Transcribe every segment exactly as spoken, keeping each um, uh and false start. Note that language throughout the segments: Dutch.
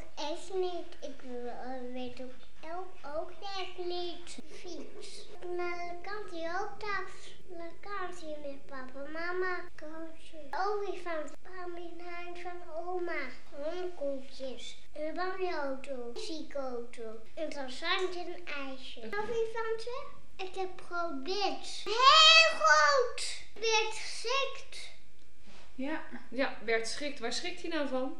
echt niet. Ik weet ook, ook echt niet. Fiets. Naar de vakantie ook thuis. Naar de vakantie met papa en mama. Koosje. Olifant. Pamina van oma. Hondenkoekjes. En een bandenauto. Ziekauto. En dan zand en een ijsje. Olifanten? Ik heb geprobeerd. Heel goed. Werd geschikt. Ja, ja, Bert schrikt. Waar schrikt hij nou van?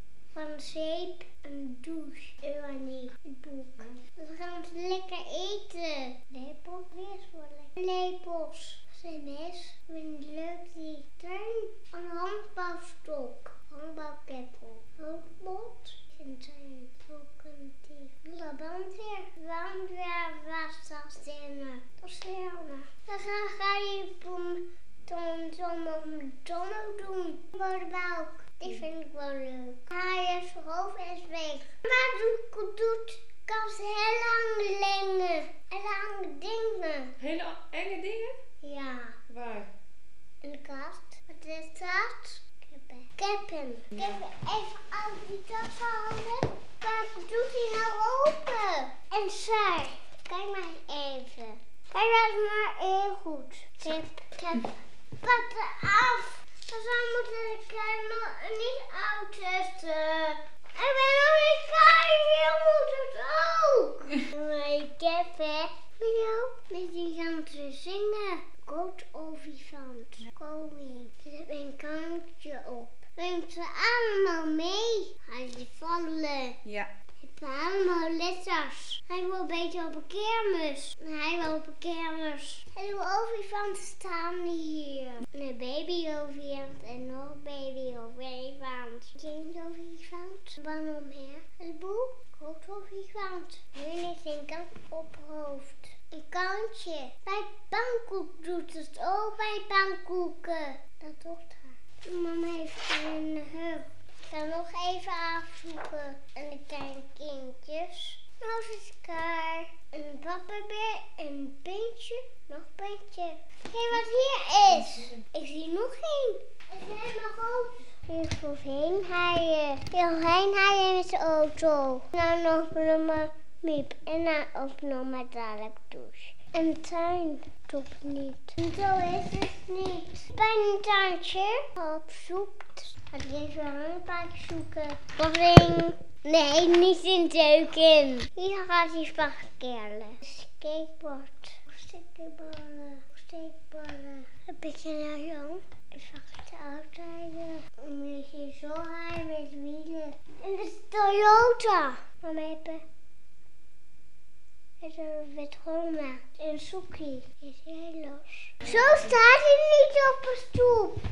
Van zeep en douche. Uranie. Boek. We gaan het lekker eten. Lepels. Weer voor lekker. Lepels. Sms. Vind je leuk die tuin? Een handbouwstok. Handbouwkeppel. Hoofdbot. En tuin. Locomotief. De band weer. Band weer vast als zinnen. Dat is helemaal. Dan ga je boem. Tom, tom, tom doen. Voor de buik. Die vind ik wel leuk. Hij is hoofd is weg. Maar doet, doet kan ze heel lang dingen. Hele lange dingen. Hele enge dingen? Ja. Waar? In de kast. Wat is dat? Kippen. Kippen. Kippen. Even uit die tas houden. Waar doet hij nou open? En zij. Kijk maar even. Kijk maar heel goed. Kip. Kip. Pat af. Dus dan moet ik uh, niet uittesten. Ik ben nog niet klaar. Je moet het ook. Maar ik heb het. Met jou? Met die gaan te zingen. Goat olifant. Koning. Er zit een kantje op. Neemt ze allemaal mee. Hij is vallen. Ja. Ik heb allemaal letters. Hij wil een beetje op een kermis. Hij wil op een kermis. En de olifanten staan hier. Een baby olifant en nog een baby olifant. Kind olifant. Van omher. Een boel. Groot olifant. Nu ligt een kant op hoofd. Een kantje. Bij pannenkoek doet het ook bij pannenkoeken. Dat doet haar. Mama heeft een heup. Ik ga nog even afzoeken. En de kleine kindjes. Nou is het klaar. Een pappenbeer, een pintje, nog een pintje. Kijk wat hier is. Ik zie nog één. Het is helemaal goed. Hier is nog heen haaien. Heel heen haaien met de auto. Nou nog maar miep. En dan ook nog maar dadelijk douche. Een tuin doet niet. En zo is het niet. Bij een tuintje opzoekt. Ga ik even een handbak zoeken. Boring. Nee, niet in duiken. Hier gaat hij spaghetti. Skateboard. Steekballen. Steekballen. Een beetje naar jong. Ik zag het uitrijden. En je ziet zo hard met wielen. En dat is Toyota. Mama even. Het is een wit Honda. En Suki is heel los. Zo staat hij niet op een stoep.